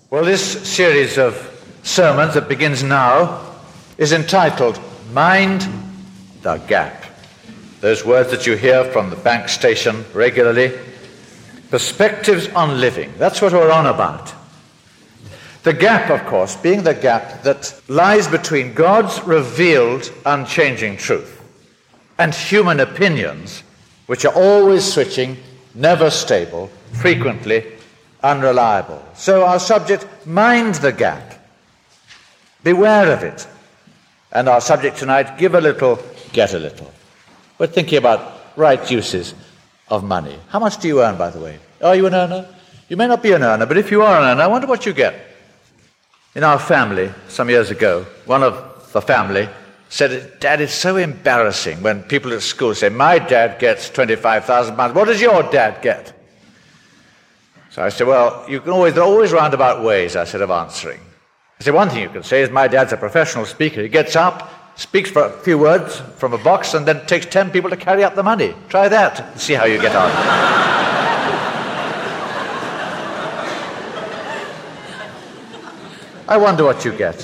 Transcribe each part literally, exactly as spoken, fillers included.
Well, this series of sermons that begins now is entitled Mind the Gap. Those words that you hear from the bank station regularly. Perspectives on living. That's what we're on about. The gap, of course, being the gap that lies between God's revealed, unchanging truth and human opinions, which are always switching, never stable, frequently unreliable. So our subject, mind the gap. Beware of it. And our subject tonight, give a little, get a little. We're thinking about right uses of money. How much do you earn, by the way? Are you an earner? You may not be an earner, but if you are an earner, I wonder what you get. In our family, some years ago, one of the family said, Dad, it's so embarrassing when people at school say, my dad gets twenty-five thousand pounds. What does your dad get? So I said, well, you can always, there are always roundabout ways, I said, of answering. I said, one thing you can say is my dad's a professional speaker. He gets up, speaks for a few words from a box, and then takes ten people to carry up the money. Try that and see how you get on. I wonder what you get.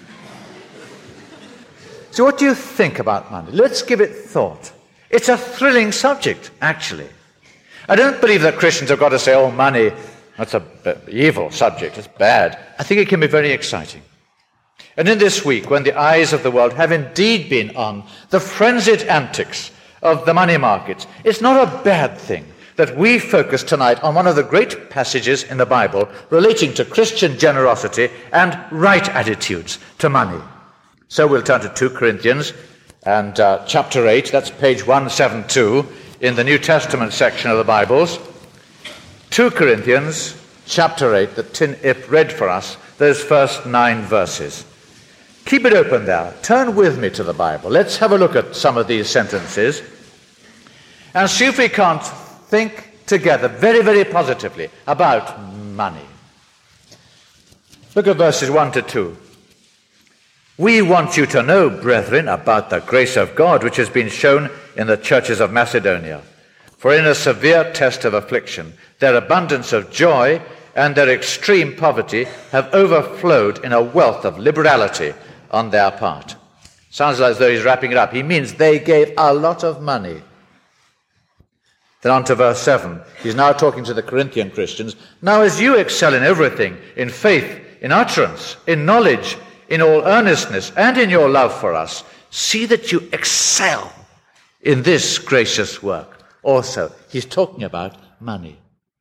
So what do you think about money? Let's give it thought. It's a thrilling subject, actually. I don't believe that Christians have got to say, oh, money, that's an evil subject, it's bad. I think it can be very exciting. And in this week, when the eyes of the world have indeed been on the frenzied antics of the money markets, it's not a bad thing that we focus tonight on one of the great passages in the Bible relating to Christian generosity and right attitudes to money. So we'll turn to Second Corinthians and uh, chapter eight, that's page one seventy-two in the New Testament section of the Bibles. Second Corinthians chapter eight, that Tin Ip read for us, those first nine verses. Keep it open there. Turn with me to the Bible. Let's have a look at some of these sentences and see if we can't think together very, very positively about money. Look at verses one to two. We want you to know, brethren, about the grace of God which has been shown in the churches of Macedonia. For in a severe test of affliction, their abundance of joy and their extreme poverty have overflowed in a wealth of liberality on their part. Sounds as though he's wrapping it up. He means they gave a lot of money. Then on to verse seven. He's now talking to the Corinthian Christians. Now as you excel in everything, in faith, in utterance, in knowledge, in all earnestness, and in your love for us, see that you excel in this gracious work. Also, he's talking about money.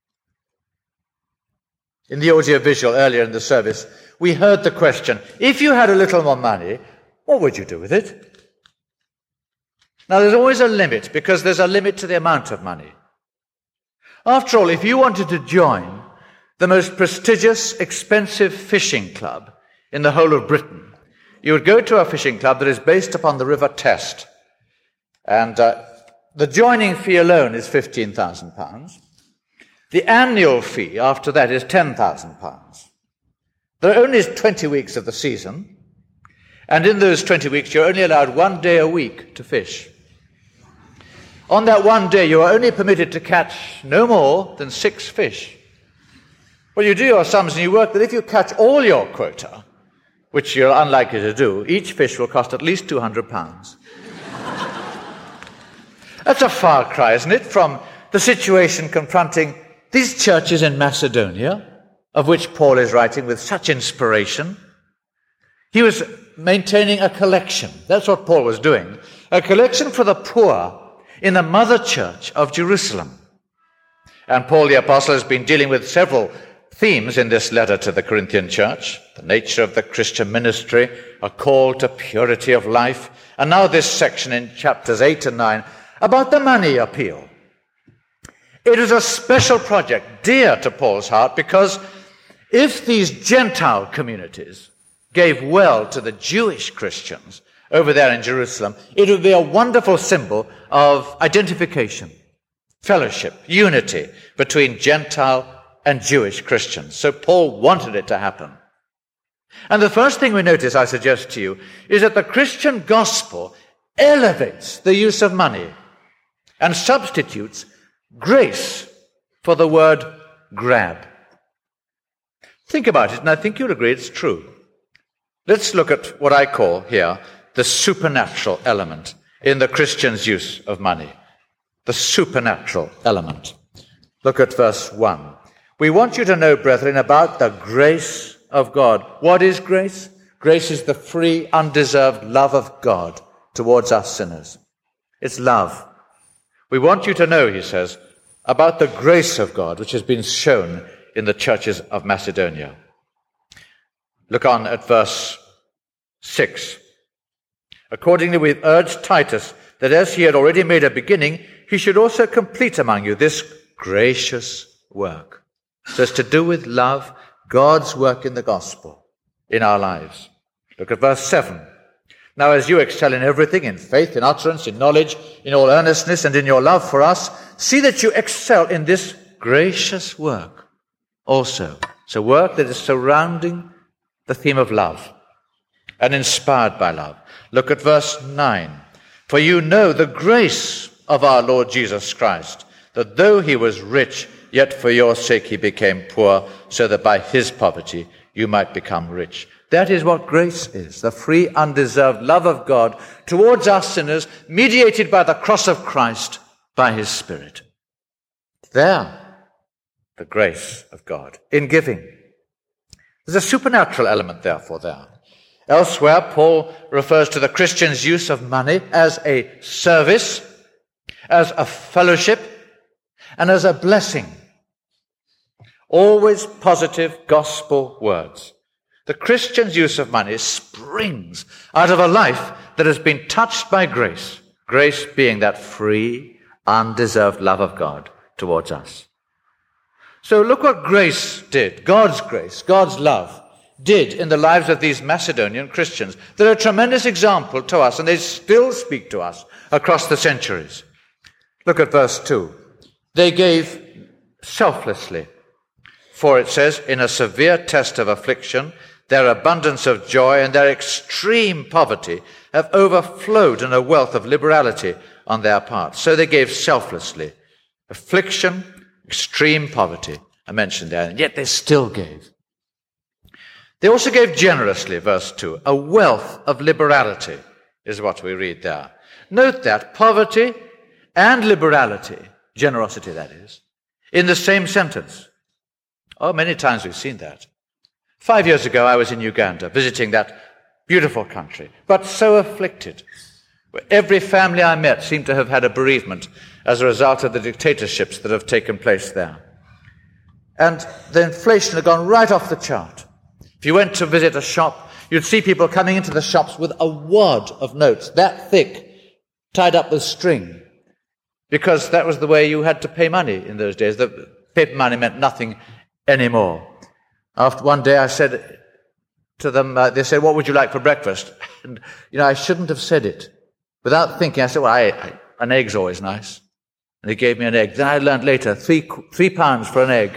In the audiovisual earlier in the service, we heard the question, if you had a little more money, what would you do with it? Now, there's always a limit, because there's a limit to the amount of money. After all, if you wanted to join the most prestigious, expensive fishing club in the whole of Britain, you would go to a fishing club that is based upon the River Test. And uh, the joining fee alone is fifteen thousand pounds. The annual fee after that is ten thousand pounds. There are only twenty weeks of the season, and in those twenty weeks you're only allowed one day a week to fish. On that one day you are only permitted to catch no more than six fish. Well, you do your sums and you work that if you catch all your quota, which you're unlikely to do, each fish will cost at least two hundred pounds. That's a far cry, isn't it, from the situation confronting these churches in Macedonia, of which Paul is writing with such inspiration. He was maintaining a collection. That's what Paul was doing. A collection for the poor in the mother church of Jerusalem. And Paul the Apostle has been dealing with several themes in this letter to the Corinthian church: the nature of the Christian ministry, a call to purity of life, and now this section in chapters eight and nine about the money appeal. It is a special project dear to Paul's heart, because if these Gentile communities gave well to the Jewish Christians over there in Jerusalem, it would be a wonderful symbol of identification, fellowship, unity between Gentile and Jewish Christians. So Paul wanted it to happen. And the first thing we notice, I suggest to you, is that the Christian gospel elevates the use of money and substitutes grace for the word grab. Think about it, and I think you'll agree it's true. Let's look at what I call here the supernatural element in the Christian's use of money. The supernatural element. Look at verse one. We want you to know, brethren, about the grace of God. What is grace? Grace is the free, undeserved love of God towards us sinners. It's love. We want you to know, he says, about the grace of God which has been shown in the churches of Macedonia. Look on at verse six. Accordingly, we've urged Titus that as he had already made a beginning, he should also complete among you this gracious work. So it's to do with love, God's work in the gospel in our lives. Look at verse seven. Now as you excel in everything, in faith, in utterance, in knowledge, in all earnestness, and in your love for us, see that you excel in this gracious work also. It's a work that is surrounding the theme of love and inspired by love. Look at verse nine. For you know the grace of our Lord Jesus Christ, that though he was rich, yet for your sake he became poor, so that by his poverty you might become rich. That is what grace is, the free, undeserved love of God towards us sinners, mediated by the cross of Christ by his Spirit. There, the grace of God in giving. There's a supernatural element, therefore, there. Elsewhere, Paul refers to the Christian's use of money as a service, as a fellowship, and as a blessing. Always positive gospel words. The Christian's use of money springs out of a life that has been touched by grace, grace being that free, undeserved love of God towards us. So look what grace did, God's grace, God's love, did in the lives of these Macedonian Christians. They're a tremendous example to us, and they still speak to us across the centuries. Look at verse two. They gave selflessly, for it says, in a severe test of affliction, their abundance of joy and their extreme poverty have overflowed in a wealth of liberality on their part. So they gave selflessly. Affliction, extreme poverty, I mentioned there, and yet they still gave. They also gave generously, verse two. A wealth of liberality is what we read there. Note that poverty and liberality, generosity that is, in the same sentence. Oh, many times we've seen that. Five years ago, I was in Uganda, visiting that beautiful country, but so afflicted. Every family I met seemed to have had a bereavement as a result of the dictatorships that have taken place there. And the inflation had gone right off the chart. If you went to visit a shop, you'd see people coming into the shops with a wad of notes, that thick, tied up with string, because that was the way you had to pay money in those days. The paper money meant nothing anymore. After one day I said to them, uh, they said, what would you like for breakfast? And, you know, I shouldn't have said it. Without thinking, I said, well, I, I, an egg's always nice. And he gave me an egg. Then I learned later, three, three pounds for an egg.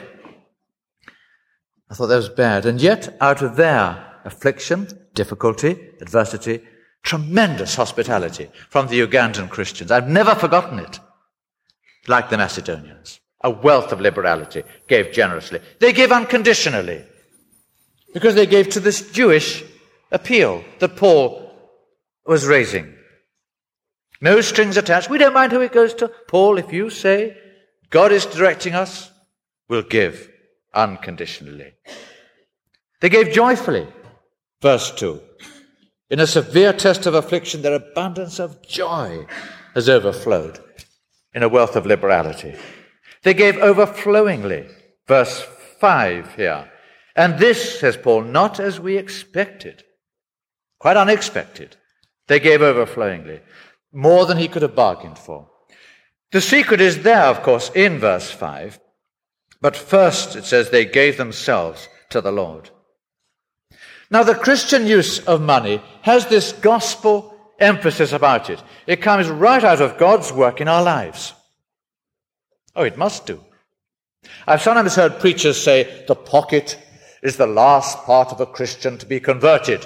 I thought that was bad. And yet, out of their affliction, difficulty, adversity, tremendous hospitality from the Ugandan Christians. I've never forgotten it. Like the Macedonians. A wealth of liberality, gave generously. They gave unconditionally, because they gave to this Jewish appeal that Paul was raising. No strings attached. We don't mind who it goes to. Paul, if you say God is directing us, we'll give unconditionally. They gave joyfully. Verse two. In a severe test of affliction, their abundance of joy has overflowed in a wealth of liberality. They gave overflowingly. Verse five here. And this, says Paul, not as we expected. Quite unexpected. They gave overflowingly. More than he could have bargained for. The secret is there, of course, in verse five. But first, it says, they gave themselves to the Lord. Now, the Christian use of money has this gospel emphasis about it. It comes right out of God's work in our lives. Oh, it must do. I've sometimes heard preachers say the pocket is the last part of a Christian to be converted.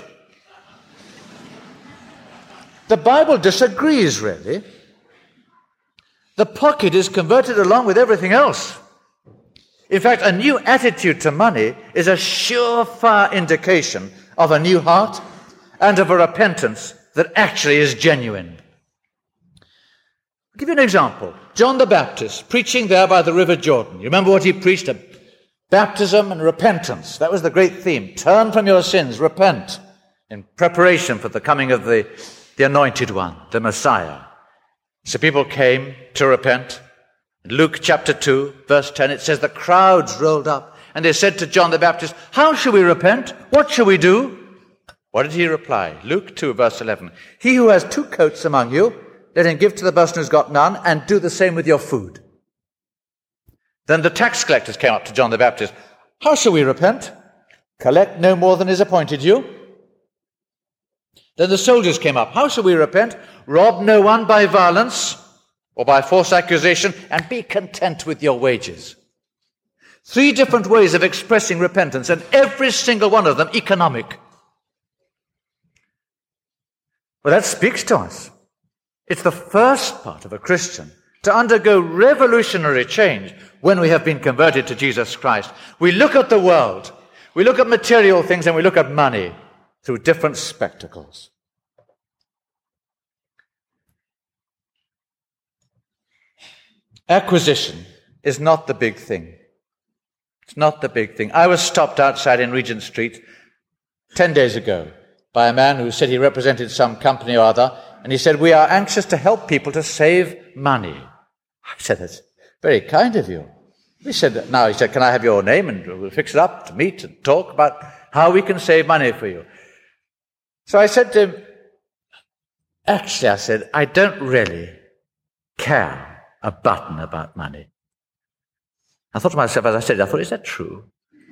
The Bible disagrees, really. The pocket is converted along with everything else. In fact, a new attitude to money is a surefire indication of a new heart and of a repentance that actually is genuine. I'll give you an example. John the Baptist, preaching there by the River Jordan. You remember what he preached? Baptism and repentance. That was the great theme. Turn from your sins, repent, in preparation for the coming of the, the Anointed One, the Messiah. So people came to repent. In Luke chapter two, verse ten, it says the crowds rolled up and they said to John the Baptist, how shall we repent? What shall we do? What did he reply? Luke two, verse eleven. He who has two coats among you, let him give to the person who's got none, and do the same with your food. Then the tax collectors came up to John the Baptist. How shall we repent? Collect no more than is appointed you. Then the soldiers came up. How shall we repent? Rob no one by violence or by false accusation, and be content with your wages. Three different ways of expressing repentance, and every single one of them economic. Well, that speaks to us. It's the first part of a Christian to undergo revolutionary change when we have been converted to Jesus Christ. We look at the world, we look at material things, and we look at money through different spectacles. Acquisition is not the big thing. It's not the big thing. I was stopped outside in Regent Street ten days ago by a man who said he represented some company or other, and he said, we are anxious to help people to save money. I said, that's very kind of you. He said, now, he said, can I have your name, and we'll fix it up to meet and talk about how we can save money for you. So I said to him, actually, I said, I don't really care a button about money. I thought to myself, as I said, I thought, is that true?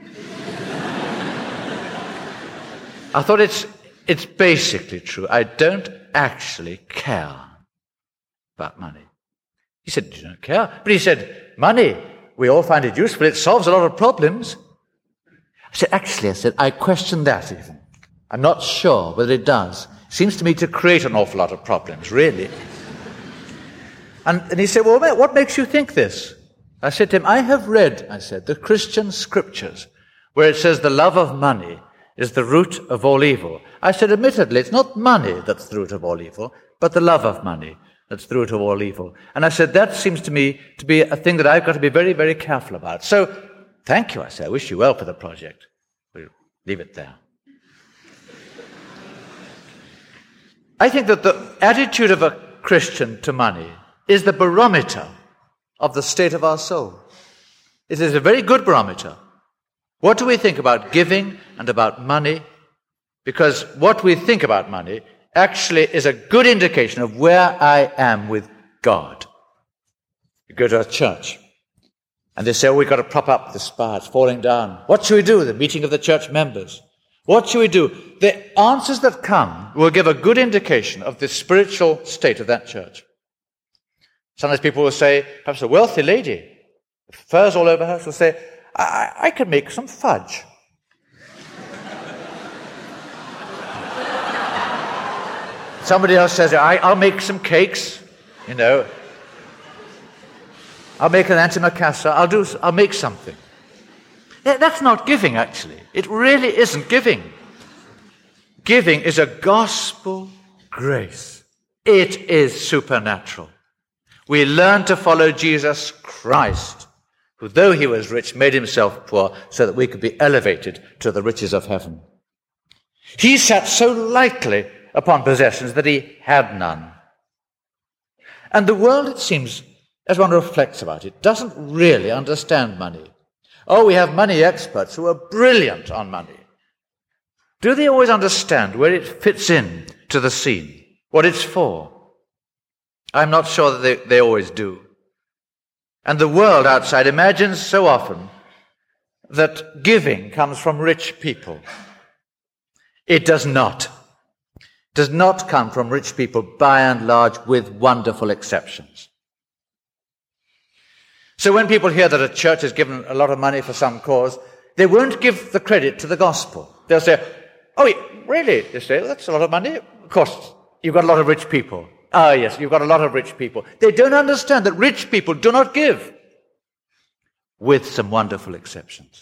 I thought it's it's basically true. I don't actually care about money. He said, you don't care? But he said, money, we all find it useful. It solves a lot of problems. I said, actually, I said, I question that even. I'm not sure whether it does. It seems to me to create an awful lot of problems, really. And, and he said, well, what makes you think this? I said to him, I have read, I said, the Christian scriptures, where it says the love of money is the root of all evil. I said, admittedly, it's not money that's the root of all evil, but the love of money that's the root of all evil. And I said, that seems to me to be a thing that I've got to be very, very careful about. So, thank you, I said. I wish you well for the project. We'll leave it there. I think that the attitude of a Christian to money is the barometer of the state of our soul. It is a very good barometer. What do we think about giving and about money? Because what we think about money actually is a good indication of where I am with God. You go to a church, and they say, oh, we've got to prop up the spire, it's falling down. What should we do? The meeting of the church members. What should we do? The answers that come will give a good indication of the spiritual state of that church. Sometimes people will say, perhaps a wealthy lady, furs all over her, she'll say, I, I could make some fudge. Somebody else says, I, I'll make some cakes, you know. I'll make an antimacassar. I'll do. I'll make something. Yeah, that's not giving, actually. It really isn't giving. Giving is a gospel grace. It is supernatural. We learn to follow Jesus Christ, who, though he was rich, made himself poor so that we could be elevated to the riches of heaven. He sat so lightly upon possessions that he had none. And the world, it seems, as one reflects about it, doesn't really understand money. Oh, we have money experts who are brilliant on money. Do they always understand where it fits in to the scene, what it's for? I'm not sure that they, they always do. And the world outside imagines so often that giving comes from rich people. It does not. It does not come from rich people by and large, with wonderful exceptions. So when people hear that a church has given a lot of money for some cause, they won't give the credit to the gospel. They'll say, oh, really? They say, that's a lot of money. Of course, you've got a lot of rich people. Ah, yes, you've got a lot of rich people. They don't understand that rich people do not give. with some wonderful exceptions.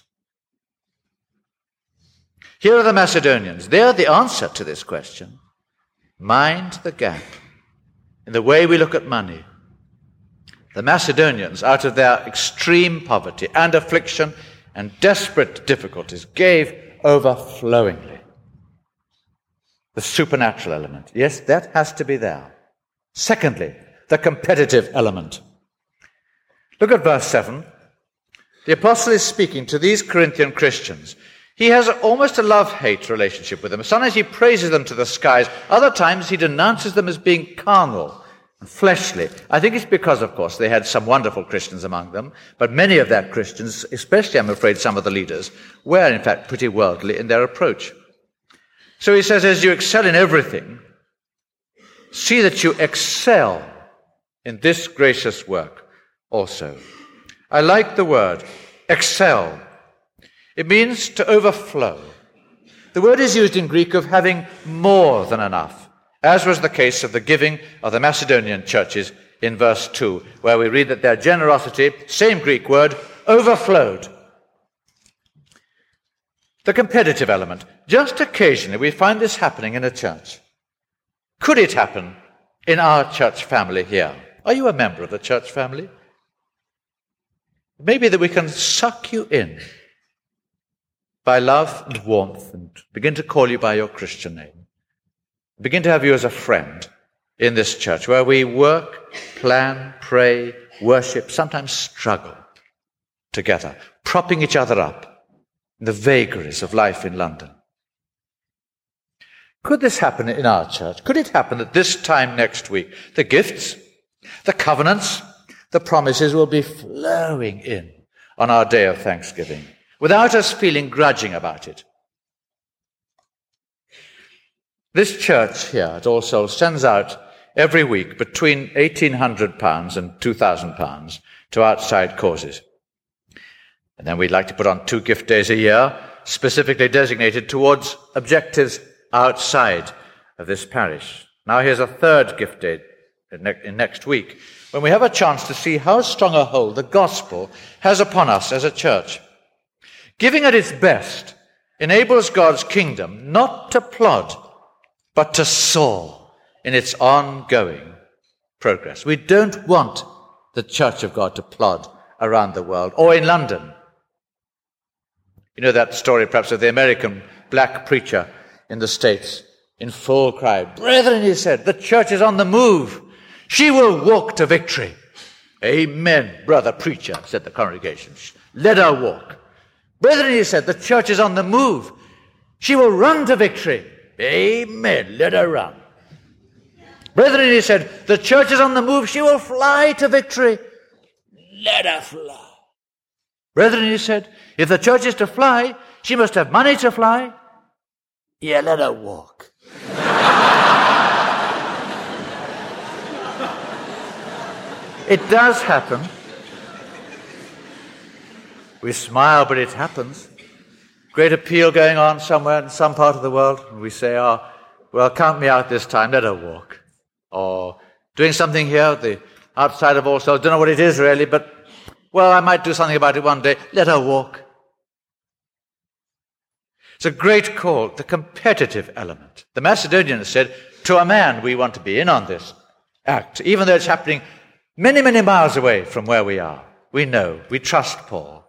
Here are the Macedonians. They're the answer to this question. Mind the gap in the way we look at money. The Macedonians, out of their extreme poverty and affliction and desperate difficulties, gave overflowingly. The supernatural element. Yes, that has to be there. Secondly, the competitive element. Look at verse seven. The apostle is speaking to these Corinthian Christians. He has almost a love-hate relationship with them. Sometimes he praises them to the skies. Other times he denounces them as being carnal and fleshly. I think it's because, of course, they had some wonderful Christians among them, but many of their Christians, especially, I'm afraid, some of the leaders, were, in fact, pretty worldly in their approach. So he says, as you excel in everything, see that you excel in this gracious work also. I like the word, excel. It means to overflow. The word is used in Greek of having more than enough, as was the case of the giving of the Macedonian churches in verse two, where we read that their generosity, same Greek word, overflowed. The competitive element. Just occasionally we find this happening in a church. Could it happen in our church family here? Are you a member of the church family? Maybe that we can suck you in by love and warmth and begin to call you by your Christian name. Begin to have you as a friend in this church where we work, plan, pray, worship, sometimes struggle together, propping each other up in the vagaries of life in London. Could this happen in our church? Could it happen that this time next week, the gifts, the covenants, the promises will be flowing in on our day of thanksgiving, without us feeling grudging about it? This church here at All Souls sends out every week between eighteen hundred pounds and two thousand pounds to outside causes. And then we'd like to put on two gift days a year, specifically designated towards objectives outside of this parish. Now here's a third gift day in next week, when we have a chance to see how strong a hold the gospel has upon us as a church. Giving at its best enables God's kingdom not to plod, but to soar in its ongoing progress. We don't want the Church of God to plod around the world or in London. You know that story perhaps of the American black preacher in the States in full cry. Brethren, he said, the church is on the move. She will walk to victory. Amen, brother preacher, said the congregation. Let her walk. Brethren, he said, the church is on the move. She will run to victory. Amen, let her run. Brethren, he said, the church is on the move. She will fly to victory. Let her fly. Brethren, he said, if the church is to fly, she must have money to fly. Yeah, let her walk. It does happen. We smile, but it happens. Great appeal going on somewhere in some part of the world, and we say, oh, well, count me out this time, let her walk. Or doing something here, the outside of All Souls, don't know what it is really, but, well, I might do something about it one day, let her walk. It's a great call, the competitive element. The Macedonians said, to a man, we want to be in on this act, even though it's happening many, many miles away from where we are. We know, we trust Paul.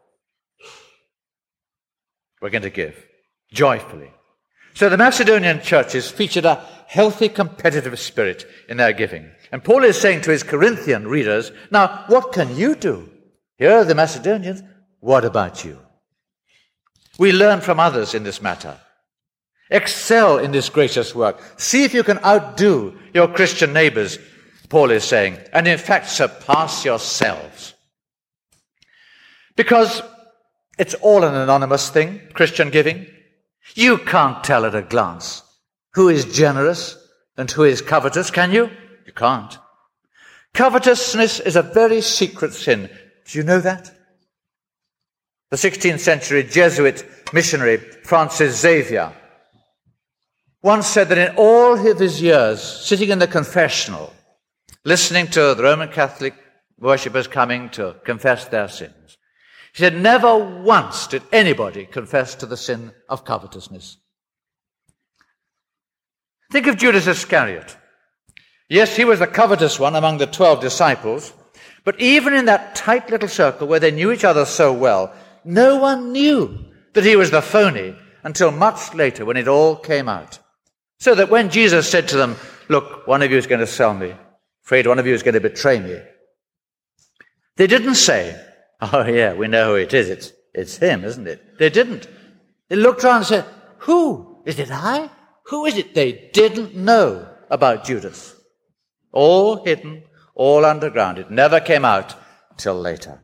We're going to give joyfully. So the Macedonian churches featured a healthy competitive spirit in their giving. And Paul is saying to his Corinthian readers, now, what can you do? Here are the Macedonians. What about you? We learn from others in this matter. Excel in this gracious work. See if you can outdo your Christian neighbors, Paul is saying, and in fact surpass yourselves. Because it's all an anonymous thing, Christian giving. You can't tell at a glance who is generous and who is covetous, can you? You can't. Covetousness is a very secret sin. Do you know that? The sixteenth century Jesuit missionary Francis Xavier once said that in all of his years sitting in the confessional, listening to the Roman Catholic worshippers coming to confess their sins, he He said, never once did anybody confess to the sin of covetousness. Think of Judas Iscariot. Yes, he was the covetous one among the twelve disciples, but even in that tight little circle where they knew each other so well, no one knew that he was the phony until much later when it all came out. So that when Jesus said to them, look, one of you is going to sell me, afraid one of you is going to betray me, they didn't say, oh yeah, we know who it is, it's, it's him, isn't it? They didn't. They looked around and said, who? Is it I? Who is it? They didn't know about Judas. All hidden, all underground. It never came out till later.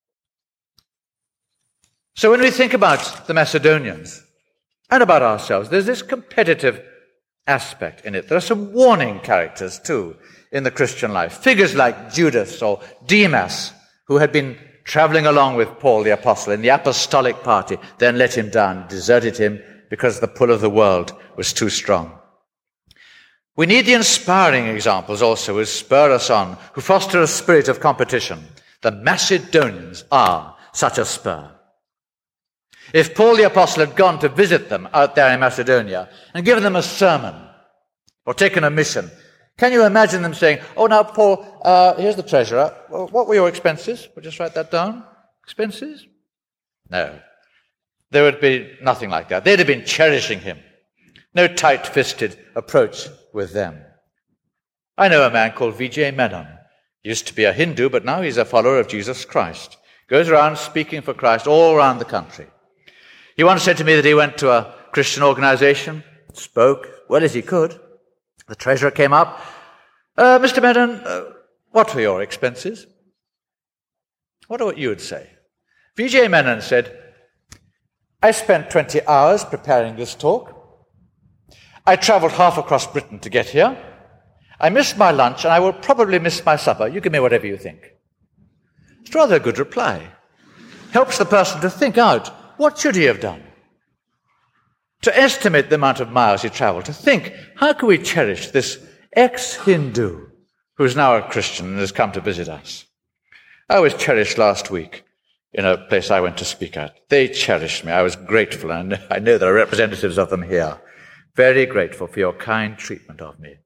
So when we think about the Macedonians and about ourselves, there's this competitive aspect in it. There are some warning characters too in the Christian life. Figures like Judas or Demas, who had been traveling along with Paul the apostle in the apostolic party, then let him down, deserted him because the pull of the world was too strong. We need the inspiring examples also who spur us on, who foster a spirit of competition. The Macedonians are such a spur. If Paul the apostle had gone to visit them out there in Macedonia and given them a sermon or taken a mission, can you imagine them saying, oh, now, Paul, uh, here's the treasurer. Well, what were your expenses? We'll just write that down. Expenses? No. There would be nothing like that. They'd have been cherishing him. No tight-fisted approach with them. I know a man called Vijay Menon. Used to be a Hindu, but now he's a follower of Jesus Christ. Goes around speaking for Christ all around the country. He once said to me that he went to a Christian organization, spoke well as he could. The treasurer came up. Uh, Mister Menon, uh, what were your expenses? What are what you would say? Vijay Menon said, I spent twenty hours preparing this talk. I traveled half across Britain to get here. I missed my lunch, and I will probably miss my supper. You give me whatever you think. It's rather a good reply. Helps the person to think out, what should he have done? To estimate the amount of miles he traveled, to think, how can we cherish this ex-Hindu who is now a Christian and has come to visit us? I was cherished last week in a place I went to speak at. They cherished me. I was grateful, and I know there are representatives of them here. Very grateful for your kind treatment of me.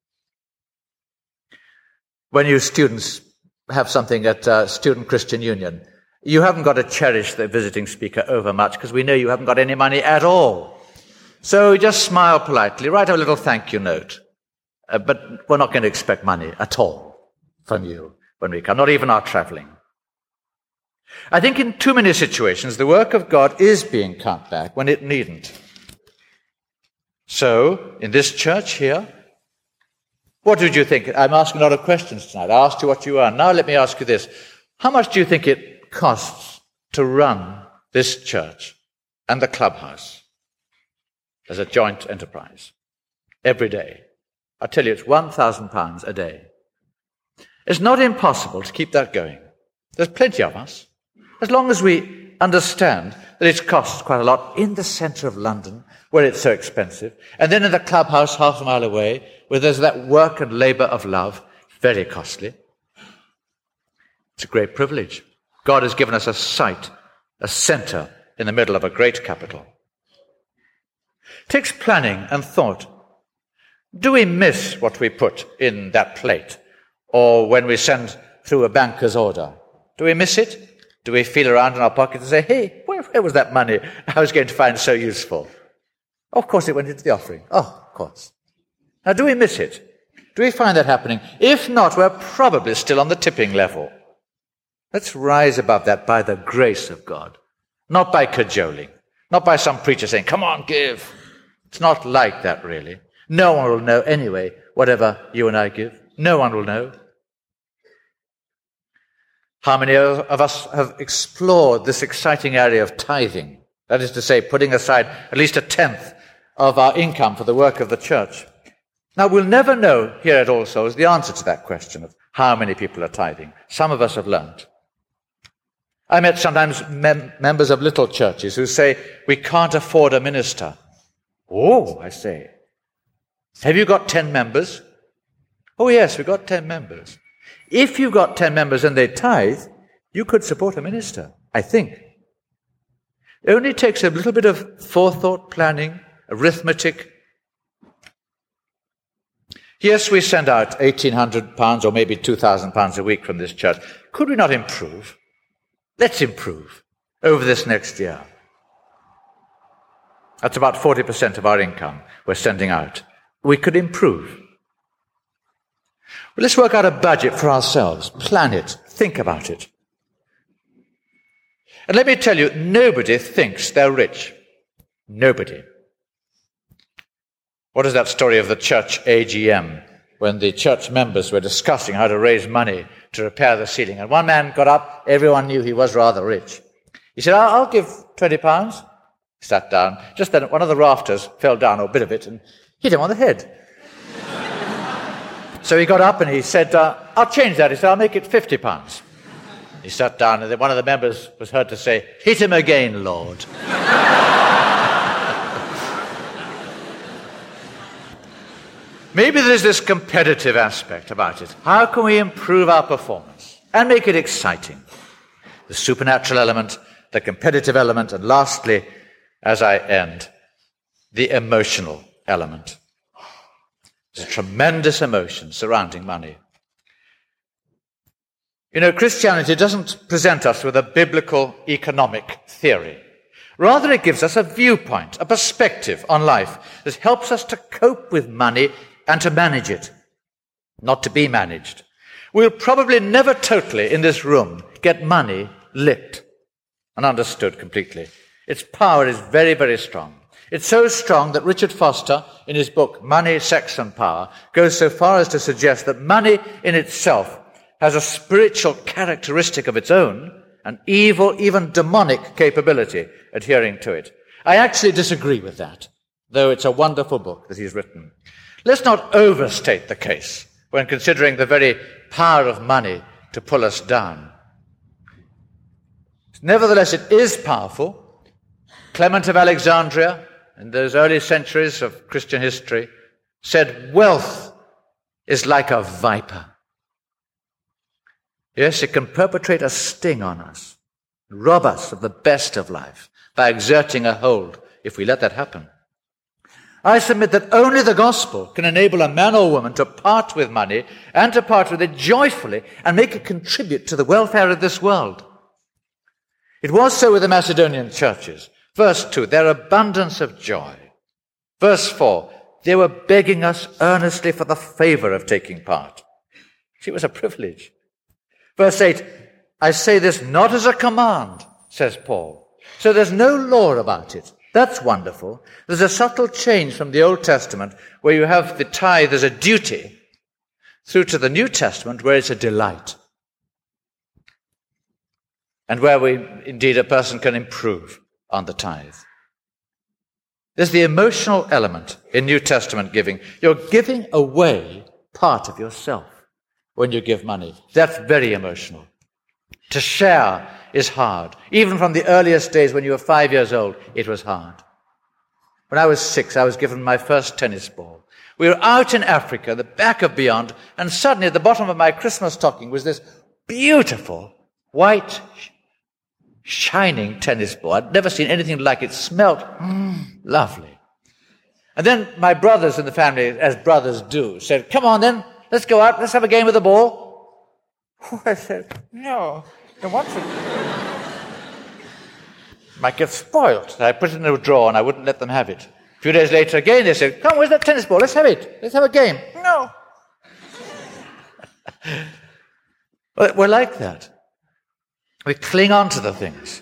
When you students have something at uh, Student Christian Union, you haven't got to cherish the visiting speaker over much because we know you haven't got any money at all. So just smile politely, write a little thank you note. Uh, but we're not going to expect money at all from you when we come, not even our traveling. I think in too many situations the work of God is being cut back when it needn't. So, in this church here, what did you think? I'm asking a lot of questions tonight. I asked you what you are. Now let me ask you this. How much do you think it costs to run this church and the clubhouse as a joint enterprise every day? I tell you, it's one thousand pounds a day. It's not impossible to keep that going. There's plenty of us. As long as we understand that it costs quite a lot in the centre of London, where it's so expensive, and then in the clubhouse half a mile away, where there's that work and labour of love, very costly. It's a great privilege. God has given us a site, a centre in the middle of a great capital. It takes planning and thought. Do we miss what we put in that plate? Or when we send through a banker's order? Do we miss it? Do we feel around in our pockets and say, hey, where, where was that money I was going to find so useful? Of course, it went into the offering. Oh, of course. Now, do we miss it? Do we find that happening? If not, we're probably still on the tipping level. Let's rise above that by the grace of God, not by cajoling, not by some preacher saying, come on, give. It's not like that, really. No one will know anyway, whatever you and I give. No one will know. How many of us have explored this exciting area of tithing? That is to say, putting aside at least a tenth of our income for the work of the church. Now, we'll never know here at All Souls the answer to that question of how many people are tithing. Some of us have learned. I met sometimes mem- members of little churches who say, we can't afford a minister. Oh, I say. Have you got ten members? Oh, yes, we've got ten members. If you've got ten members and they tithe, you could support a minister, I think. It only takes a little bit of forethought, planning, arithmetic. Yes, we send out eighteen hundred pounds or maybe two thousand pounds a week from this church. Could we not improve? Let's improve over this next year. That's about forty percent of our income we're sending out. We could improve. Well, let's work out a budget for ourselves. Plan it. Think about it. And let me tell you, nobody thinks they're rich. Nobody. What is that story of the church A G M when the church members were discussing how to raise money to repair the ceiling? And one man got up, everyone knew he was rather rich. He said, I'll, I'll give twenty pounds. He sat down. Just then one of the rafters fell down, or a bit of it, and hit him on the head. So he got up and he said, uh, I'll change that. He said, I'll make it fifty pounds. He sat down, and then one of the members was heard to say, hit him again, Lord. Maybe there's this competitive aspect about it. How can we improve our performance and make it exciting? The supernatural element, the competitive element, and lastly, as I end, the emotional element. There's a tremendous emotion surrounding money. You know, Christianity doesn't present us with a biblical economic theory. Rather, it gives us a viewpoint, a perspective on life that helps us to cope with money and to manage it, not to be managed. We'll probably never totally, in this room, get money licked and understood completely. Its power is very, very strong. It's so strong that Richard Foster, in his book Money, Sex and Power, goes so far as to suggest that money in itself has a spiritual characteristic of its own, an evil, even demonic capability adhering to it. I actually disagree with that, though it's a wonderful book that he's written. Let's not overstate the case when considering the very power of money to pull us down. Nevertheless, it is powerful. Clement of Alexandria, in those early centuries of Christian history, said, wealth is like a viper. Yes, it can perpetrate a sting on us, rob us of the best of life by exerting a hold, if we let that happen. I submit that only the gospel can enable a man or woman to part with money and to part with it joyfully and make it contribute to the welfare of this world. It was so with the Macedonian churches. Verse two, their abundance of joy. Verse four, they were begging us earnestly for the favor of taking part. It was a privilege. Verse eight, I say this not as a command, says Paul. So there's no law about it. That's wonderful. There's a subtle change from the Old Testament where you have the tithe as a duty through to the New Testament where it's a delight. And where we, indeed, a person can improve on the tithe. There's the emotional element in New Testament giving. You're giving away part of yourself when you give money. That's very emotional. To share is hard. Even from the earliest days when you were five years old, it was hard. When I was six, I was given my first tennis ball. We were out in Africa, the back of beyond, and suddenly at the bottom of my Christmas stocking was this beautiful, white, shining tennis ball. I'd never seen anything like it. It smelled mm, lovely. And then my brothers in the family, as brothers do, said, come on then, let's go out, let's have a game with the ball. I said, no, I don't want to. Might get spoiled. I put it in a drawer and I wouldn't let them have it. A few days later again they said, come, where's that tennis ball? Let's have it. Let's have a game. No. Well, we're like that. We cling on to the things.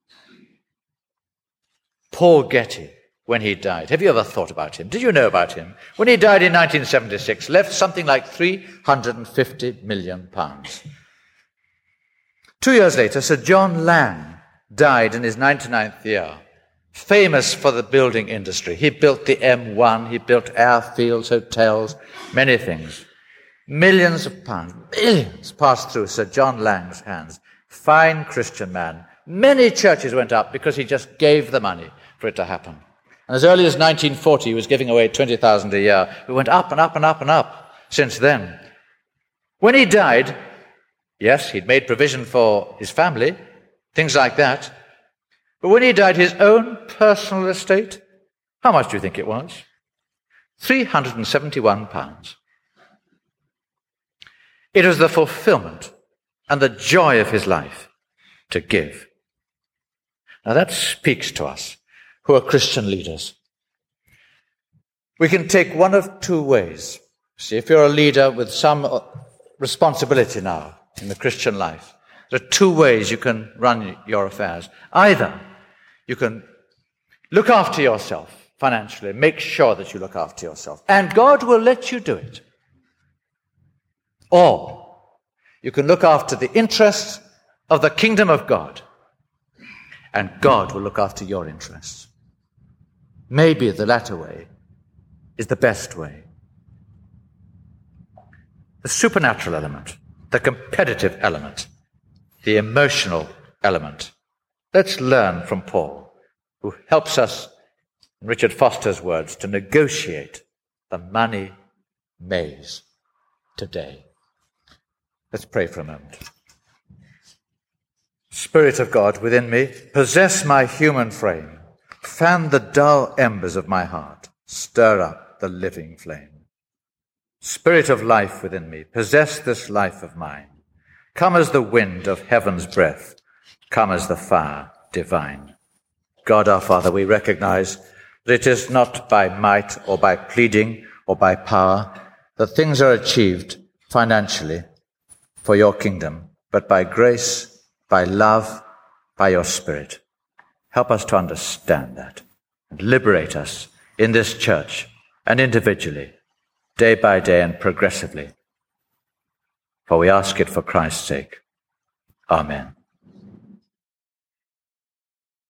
Paul Getty, when he died, have you ever thought about him? Did you know about him? When he died in nineteen seventy-six, left something like three hundred fifty million pounds. Two years later, Sir John Lang died in his ninety-ninth year, famous for the building industry. He built the M one, he built airfields, hotels, many things. Millions of pounds, millions passed through Sir John Lang's hands. Fine Christian man. Many churches went up because he just gave the money for it to happen. And as early as nineteen forty, he was giving away twenty thousand a year. We went up and up and up and up since then. When he died, yes, he'd made provision for his family, things like that. But when he died, his own personal estate, how much do you think it was? three hundred seventy-one pounds. It was the fulfillment and the joy of his life to give. Now that speaks to us who are Christian leaders. We can take one of two ways. See, if you're a leader with some responsibility now in the Christian life, there are two ways you can run your affairs. Either you can look after yourself financially, make sure that you look after yourself, and God will let you do it. Or you can look after the interests of the kingdom of God, and God will look after your interests. Maybe the latter way is the best way. The supernatural element, the competitive element, the emotional element. Let's learn from Paul, who helps us, in Richard Foster's words, to negotiate the money maze today. Let's pray for a moment. Spirit of God within me, possess my human frame. Fan the dull embers of my heart. Stir up the living flame. Spirit of life within me, possess this life of mine. Come as the wind of heaven's breath. Come as the fire divine. God our Father, we recognize that it is not by might or by pleading or by power that things are achieved financially for your kingdom, but by grace, by love, by your Spirit. Help us to understand that and liberate us in this church and individually, day by day and progressively. For we ask it for Christ's sake. Amen.